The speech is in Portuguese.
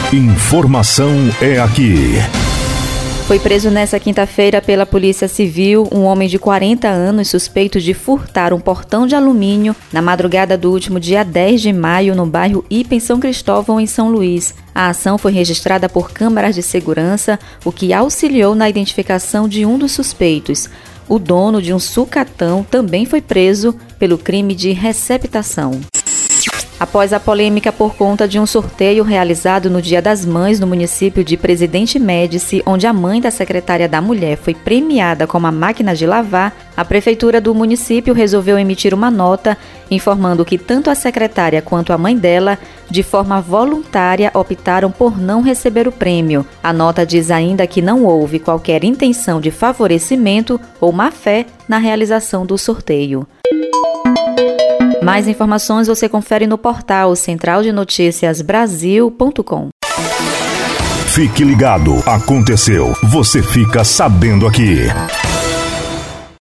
Informação é aqui. Foi preso nesta quinta-feira pela Polícia Civil um homem de 40 anos suspeito de furtar um portão de alumínio na madrugada do último dia 10 de maio no bairro Ipa, em São Cristóvão, em São Luís. A ação foi registrada por câmaras de segurança, o que auxiliou na identificação de um dos suspeitos. O dono de um sucatão também foi preso pelo crime de receptação. Após a polêmica por conta de um sorteio realizado no Dia das Mães no município de Presidente Médici, onde a mãe da secretária da Mulher foi premiada com uma máquina de lavar, a prefeitura do município resolveu emitir uma nota informando que tanto a secretária quanto a mãe dela, de forma voluntária, optaram por não receber o prêmio. A nota diz ainda que não houve qualquer intenção de favorecimento ou má-fé na realização do sorteio. Mais informações você confere no portal centraldenoticiasbrasil.com. Fique ligado, aconteceu, você fica sabendo aqui.